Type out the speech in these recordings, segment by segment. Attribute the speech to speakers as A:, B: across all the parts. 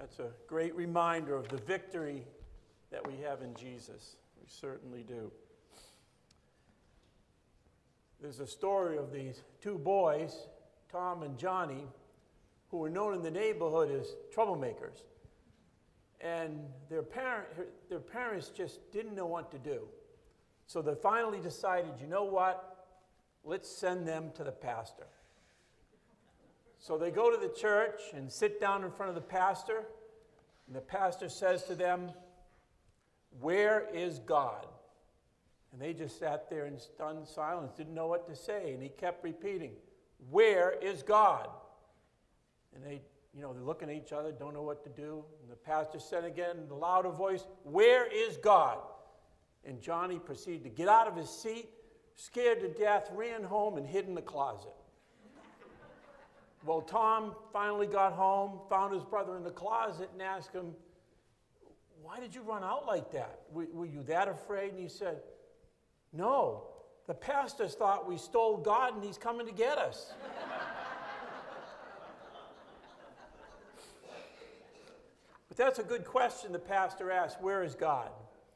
A: That's a great reminder of the victory that we have in Jesus. We certainly do. There's a story of these two boys, Tom and Johnny, who were known in the neighborhood as troublemakers. And their parents just didn't know what to do. So they finally decided, you know what? Let's send them to the pastor. So they go to the church and sit down in front of the pastor, and the pastor says to them, "Where is God?" And they just sat there in stunned silence, didn't know what to say, and he kept repeating, "Where is God?" And they're looking at each other, don't know what to do. And the pastor said again in a louder voice, "Where is God?" And Johnny proceeded to get out of his seat, scared to death, ran home and hid in the closet. Well, Tom finally got home, found his brother in the closet and asked him, "Why did you run out like that? Were you that afraid?" And he said, "No, the pastors thought we stole God and he's coming to get us." But that's a good question the pastor asked, where is God?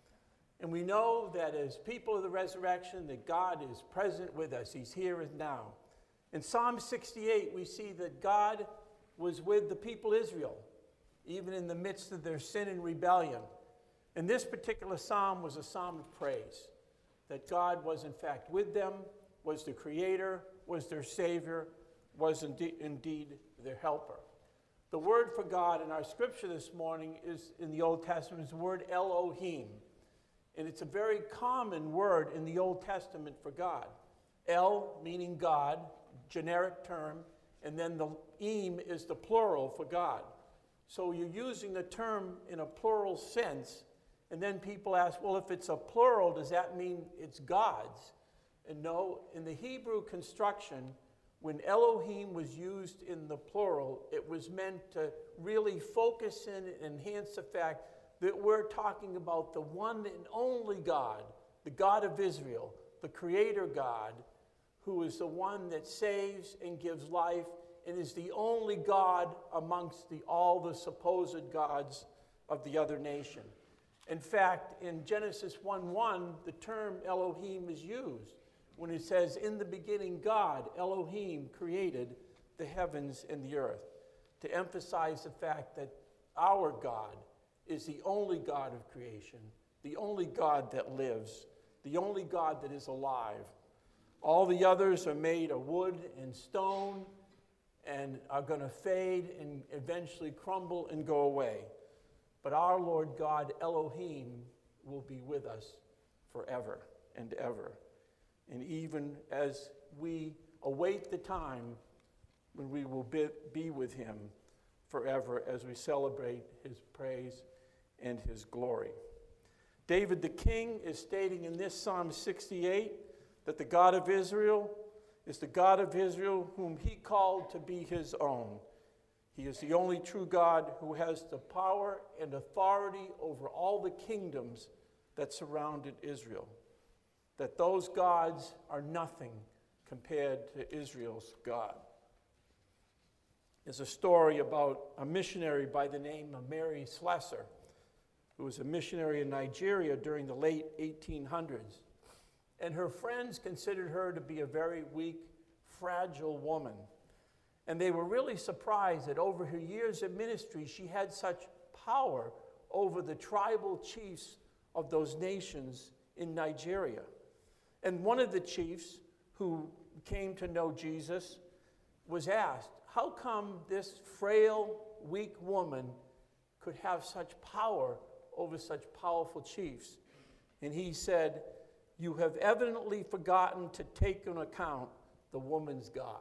A: And we know that as people of the resurrection, that God is present with us. He's here and now. In Psalm 68, we see that God was with the people Israel, even in the midst of their sin and rebellion. And this particular psalm was a psalm of praise, that God was in fact with them, was the creator, was their savior, was indeed their helper. The word for God in our scripture this morning is in the Old Testament is the word Elohim. And it's a very common word in the Old Testament for God. El meaning God, generic term, and then the im is the plural for God. So you're using the term in a plural sense, and then people ask, well, if it's a plural, does that mean it's God's? And no, in the Hebrew construction, when Elohim was used in the plural, it was meant to really focus in and enhance the fact that we're talking about the one and only God, the God of Israel, the Creator God, who is the one that saves and gives life and is the only God amongst all the supposed gods of the other nation. In fact, in Genesis 1:1, the term Elohim is used when it says, "In the beginning God, Elohim, created the heavens and the earth," to emphasize the fact that our God is the only God of creation, the only God that lives, the only God that is alive. All the others are made of wood and stone and are going to fade and eventually crumble and go away. But our Lord God, Elohim, will be with us forever and ever. And even as we await the time when we will be with him forever as we celebrate his praise and his glory. David the king is stating in this Psalm 68 that the God of Israel is the God of Israel whom he called to be his own. He is the only true God who has the power and authority over all the kingdoms that surrounded Israel. That those gods are nothing compared to Israel's God. There's a story about a missionary by the name of Mary Slessor, who was a missionary in Nigeria during the late 1800s. And her friends considered her to be a very weak, fragile woman. And they were really surprised that over her years of ministry, she had such power over the tribal chiefs of those nations in Nigeria. And one of the chiefs who came to know Jesus was asked, how come this frail, weak woman could have such power over such powerful chiefs? And he said, "You have evidently forgotten to take into account the woman's God."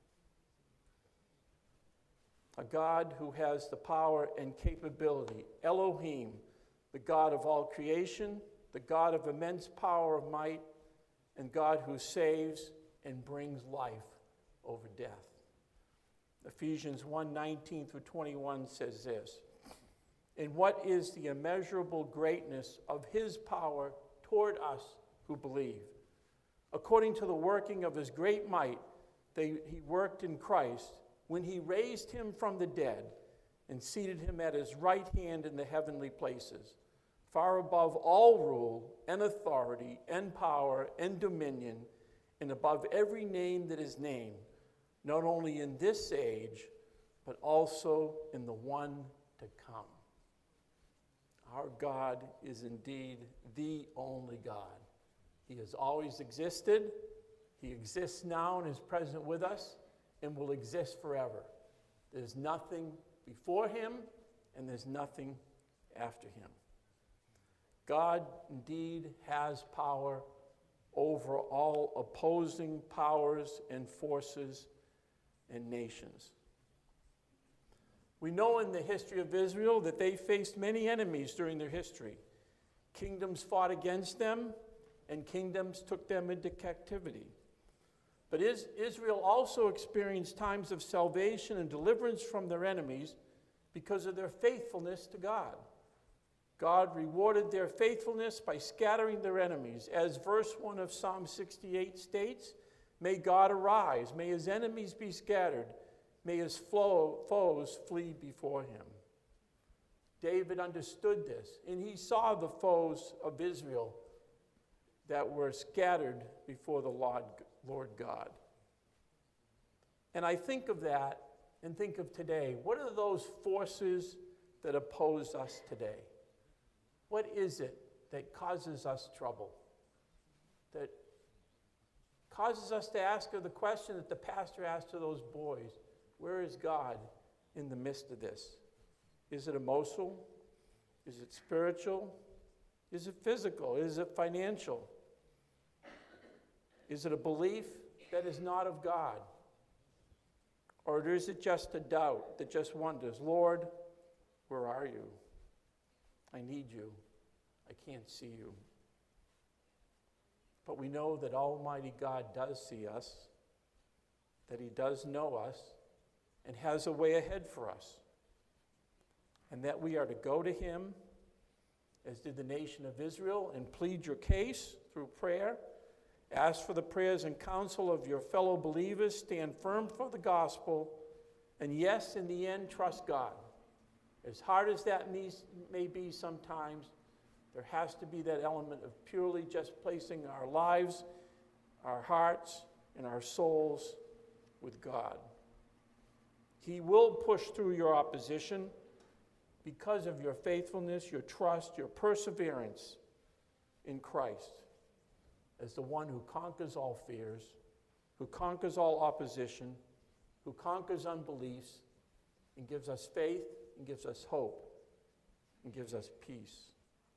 A: A God who has the power and capability, Elohim, the God of all creation, the God of immense power of might, and God who saves and brings life over death. Ephesians 1:19 through 21 says this, "And what is the immeasurable greatness of his power toward us who believe? According to the working of his great might, he worked in Christ when he raised him from the dead and seated him at his right hand in the heavenly places, far above all rule and authority and power and dominion, and above every name that is named, not only in this age, but also in the one to come. Our God is indeed the only God. He has always existed. He exists now and is present with us and will exist forever. There's nothing before him and there's nothing after him. God indeed has power over all opposing powers and forces and nations. We know in the history of Israel that they faced many enemies during their history. Kingdoms fought against them, and kingdoms took them into captivity. But Israel also experienced times of salvation and deliverance from their enemies because of their faithfulness to God. God rewarded their faithfulness by scattering their enemies. As verse 1 of Psalm 68 states, "May God arise, may his enemies be scattered, may his foes flee before him." David understood this, and he saw the foes of Israel that were scattered before the Lord God. And I think of that and think of today. What are those forces that oppose us today? What is it that causes us trouble? That causes us to ask her the question that the pastor asked to those boys: where is God in the midst of this? Is it emotional? Is it spiritual? Is it physical? Is it financial? Is it a belief that is not of God? Or is it just a doubt that just wonders, Lord, where are you? I need you. I can't see you. But we know that Almighty God does see us, that he does know us, and has a way ahead for us. And that we are to go to him, as did the nation of Israel, and plead your case through prayer. Ask for the prayers and counsel of your fellow believers. Stand firm for the gospel. And yes, in the end, trust God. As hard as that may be sometimes, there has to be that element of purely just placing our lives, our hearts, and our souls with God. He will push through your opposition because of your faithfulness, your trust, your perseverance in Christ as the one who conquers all fears, who conquers all opposition, who conquers unbeliefs, and gives us faith, and gives us hope, and gives us peace.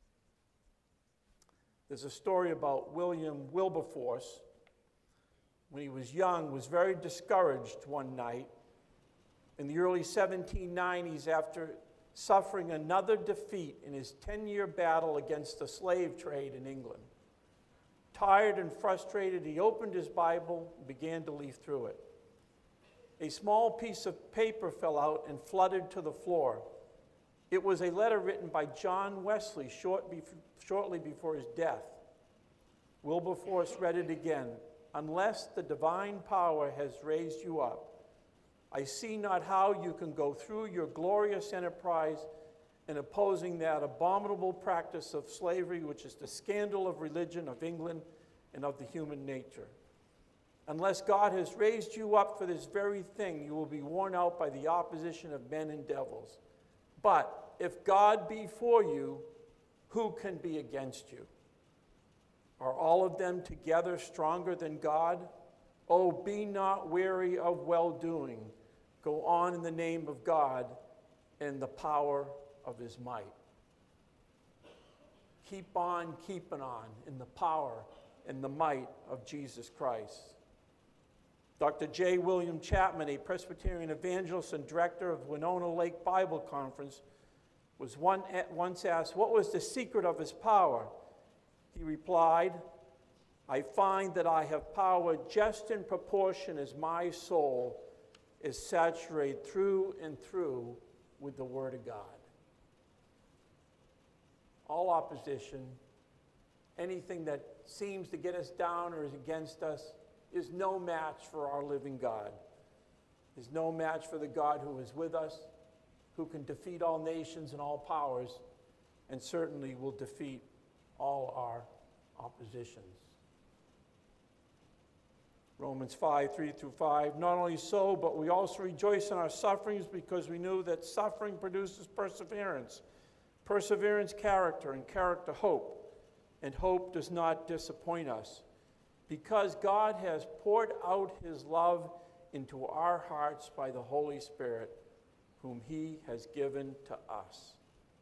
A: There's a story about William Wilberforce. When he was young, was very discouraged one night in the early 1790s after suffering another defeat in his 10-year battle against the slave trade in England. Tired and frustrated, he opened his Bible and began to leaf through it. A small piece of paper fell out and fluttered to the floor. It was a letter written by John Wesley shortly before his death. Wilberforce read it again. "Unless the divine power has raised you up, I see not how you can go through your glorious enterprise in opposing that abominable practice of slavery, which is the scandal of religion, of England, and of the human nature. Unless God has raised you up for this very thing, you will be worn out by the opposition of men and devils. But if God be for you, who can be against you? Are all of them together stronger than God? Oh, be not weary of well-doing. Go on in the name of God and the power of his might." Keep on keeping on in the power and the might of Jesus Christ. Dr. J. William Chapman, a Presbyterian evangelist and director of Winona Lake Bible Conference, was once asked, what was the secret of his power? He replied, "I find that I have power just in proportion as my soul is saturated through and through with the Word of God." All opposition, anything that seems to get us down or is against us, is no match for our living God. Is no match for the God who is with us, who can defeat all nations and all powers, and certainly will defeat all our oppositions. Romans 5, 3 through 5. Not only so, but we also rejoice in our sufferings because we knew that suffering produces perseverance. Perseverance, character, and character, hope. And hope does not disappoint us, because God has poured out his love into our hearts by the Holy Spirit, whom he has given to us.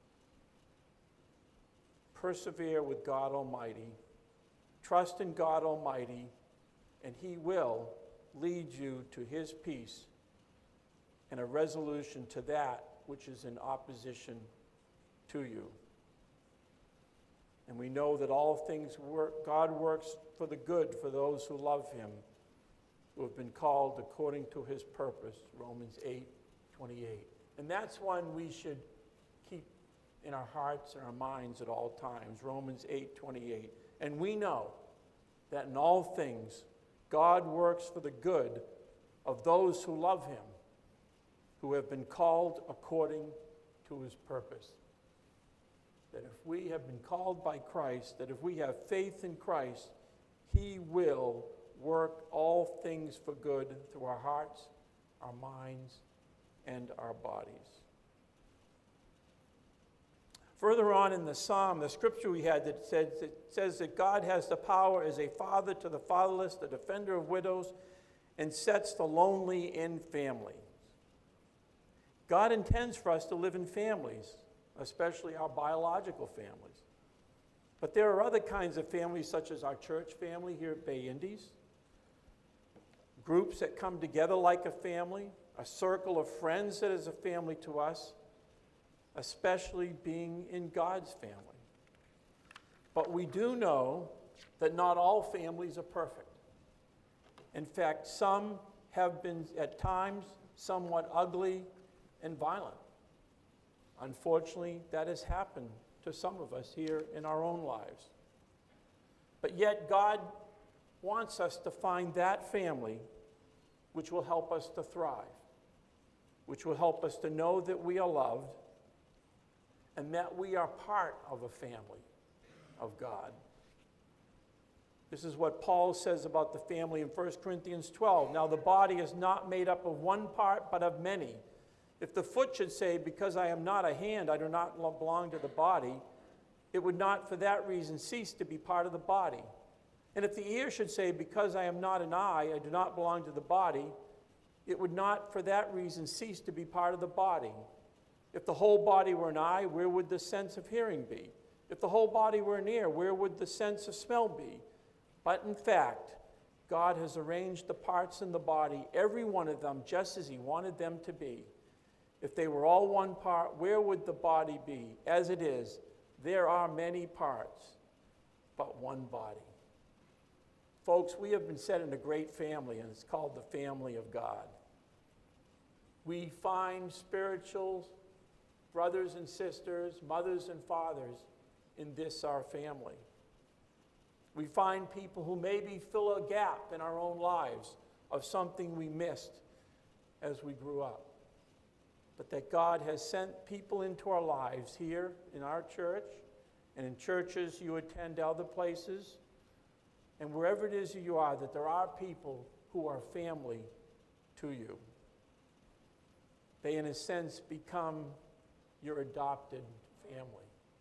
A: Persevere with God Almighty. Trust in God Almighty, and he will lead you to his peace and a resolution to that which is in opposition to you. And we know that all things work, God works for the good for those who love him, who have been called according to his purpose, Romans 8:28. And that's one we should keep in our hearts and our minds at all times, Romans 8:28. And we know that in all things, God works for the good of those who love him, who have been called according to his purpose. That if we have been called by Christ, that if we have faith in Christ, he will work all things for good through our hearts, our minds, and our bodies. Further on in the psalm, the scripture we had that says that God has the power as a father to the fatherless, the defender of widows, and sets the lonely in families. God intends for us to live in families, especially our biological families. But there are other kinds of families, such as our church family here at Bay Indies, groups that come together like a family, a circle of friends that is a family to us, especially being in God's family. But we do know that not all families are perfect. In fact, some have been at times somewhat ugly and violent. Unfortunately, that has happened to some of us here in our own lives. But yet God wants us to find that family which will help us to thrive, which will help us to know that we are loved and that we are part of a family of God. This is what Paul says about the family in 1 Corinthians 12. Now the body is not made up of one part, but of many. If the foot should say, because I am not a hand, I do not belong to the body, it would not for that reason cease to be part of the body. And if the ear should say, because I am not an eye, I do not belong to the body, it would not for that reason cease to be part of the body. If the whole body were an eye, where would the sense of hearing be? If the whole body were an ear, where would the sense of smell be? But in fact, God has arranged the parts in the body, every one of them, just as he wanted them to be. If they were all one part, where would the body be? As it is, there are many parts, but one body. Folks, we have been set in a great family, and it's called the family of God. We find spiritual brothers and sisters, mothers and fathers in this, our family. We find people who maybe fill a gap in our own lives of something we missed as we grew up. But that God has sent people into our lives here in our church and in churches you attend other places, and wherever it is you are, that there are people who are family to you. They, in a sense, become your adopted family.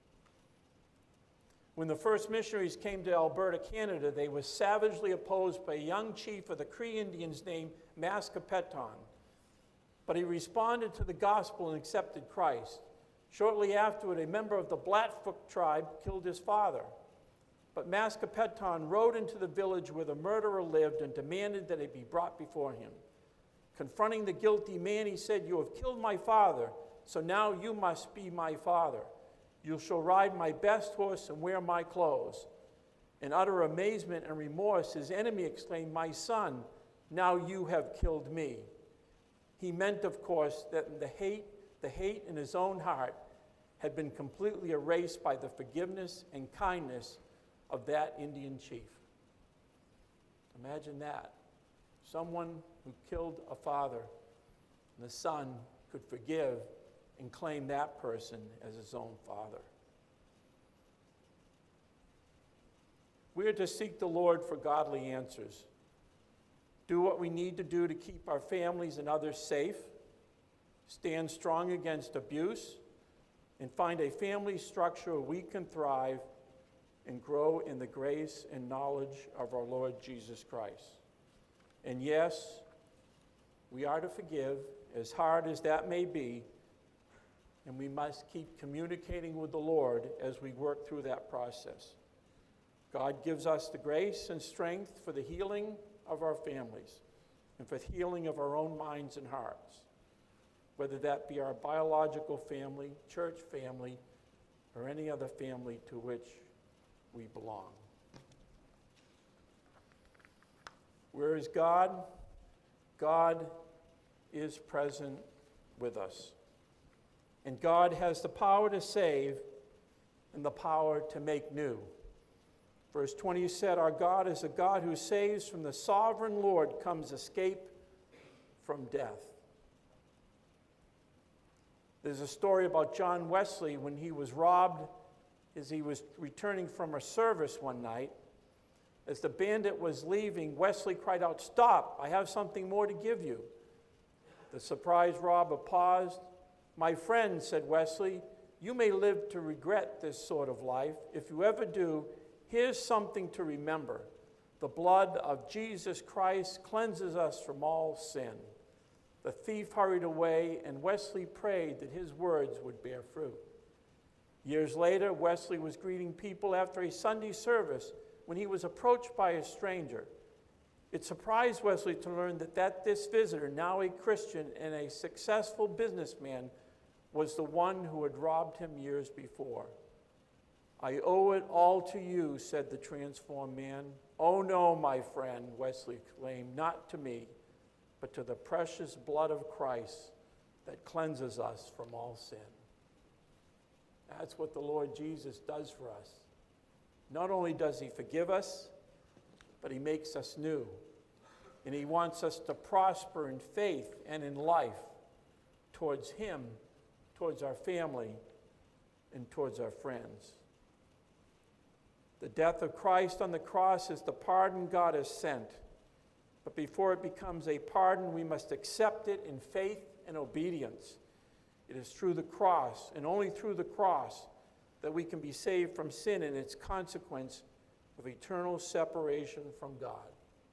A: When the first missionaries came to Alberta, Canada, they were savagely opposed by a young chief of the Cree Indians named Mascapeton. But he responded to the gospel and accepted Christ. Shortly afterward, a member of the Blackfoot tribe killed his father. But Mascapeton rode into the village where the murderer lived and demanded that it be brought before him. Confronting the guilty man, he said, "You have killed my father, so now you must be my father. You shall ride my best horse and wear my clothes." In utter amazement and remorse, his enemy exclaimed, "My son, now you have killed me." He meant, of course, that the hate in his own heart had been completely erased by the forgiveness and kindness of that Indian chief. Imagine that. Someone who killed a father, and the son could forgive and claim that person as his own father. We are to seek the Lord for godly answers, do what we need to do to keep our families and others safe, stand strong against abuse, and find a family structure where we can thrive and grow in the grace and knowledge of our Lord Jesus Christ. And yes, we are to forgive, as hard as that may be, and we must keep communicating with the Lord as we work through that process. God gives us the grace and strength for the healing of our families and for the healing of our own minds and hearts, whether that be our biological family, church family, or any other family to which we belong. Where is God? God is present with us. And God has the power to save and the power to make new. Verse 20 said, our God is a God who saves. From the sovereign Lord comes escape from death. There's a story about John Wesley when he was robbed as he was returning from a service one night. As the bandit was leaving, Wesley cried out, "Stop, I have something more to give you." The surprised robber paused. "My friend," said Wesley, "you may live to regret this sort of life. If you ever do, here's something to remember. The blood of Jesus Christ cleanses us from all sin." The thief hurried away, and Wesley prayed that his words would bear fruit. Years later, Wesley was greeting people after a Sunday service when he was approached by a stranger. It surprised Wesley to learn that this visitor, now a Christian and a successful businessman, was the one who had robbed him years before. "I owe it all to you," said the transformed man. "Oh no, my friend," Wesley exclaimed, "not to me, but to the precious blood of Christ that cleanses us from all sin." That's what the Lord Jesus does for us. Not only does he forgive us, but he makes us new. And he wants us to prosper in faith and in life towards him, towards our family, and towards our friends. The death of Christ on the cross is the pardon God has sent. But before it becomes a pardon, we must accept it in faith and obedience. It is through the cross, and only through the cross, that we can be saved from sin and its consequence of eternal separation from God.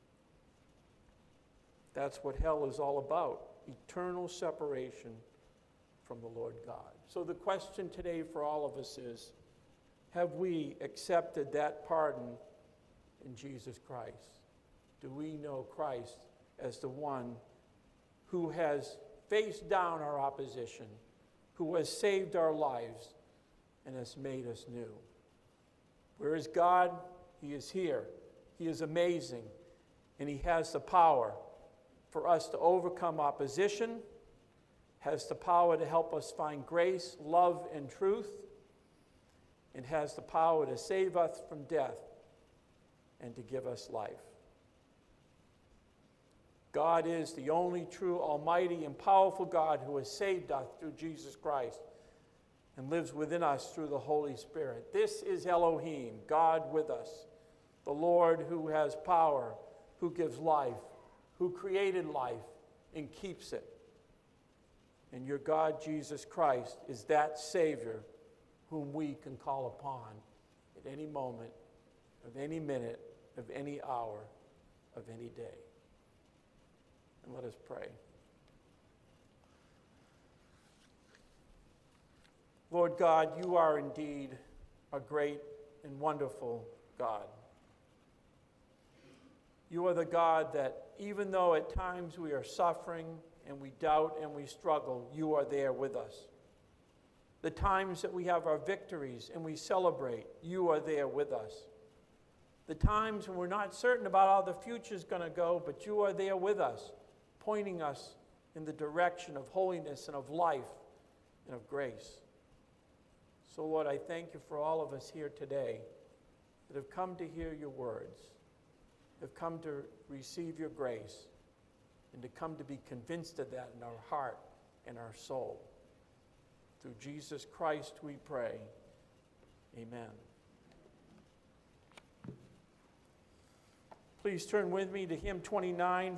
A: That's what hell is all about, eternal separation from the Lord God. So the question today for all of us is, have we accepted that pardon in Jesus Christ? Do we know Christ as the one who has faced down our opposition, who has saved our lives, and has made us new? Where is God? He is here. He is amazing, and he has the power for us to overcome opposition, has the power to help us find grace, love, and truth, and has the power to save us from death and to give us life. God is the only true, almighty, and powerful God who has saved us through Jesus Christ and lives within us through the Holy Spirit. This is Elohim, God with us, the Lord who has power, who gives life, who created life and keeps it. And your God, Jesus Christ, is that Savior whom we can call upon at any moment, of any minute, of any hour, of any day. And let us pray. Lord God, you are indeed a great and wonderful God. You are the God that even though at times we are suffering and we doubt and we struggle, you are there with us. The times that we have our victories and we celebrate, you are there with us. The times when we're not certain about how the future is going to go, but you are there with us, pointing us in the direction of holiness and of life and of grace. So, Lord, I thank you for all of us here today that have come to hear your words, have come to receive your grace, and to come to be convinced of that in our heart and our soul. Through Jesus Christ we pray. Amen. Please turn with me to hymn 29.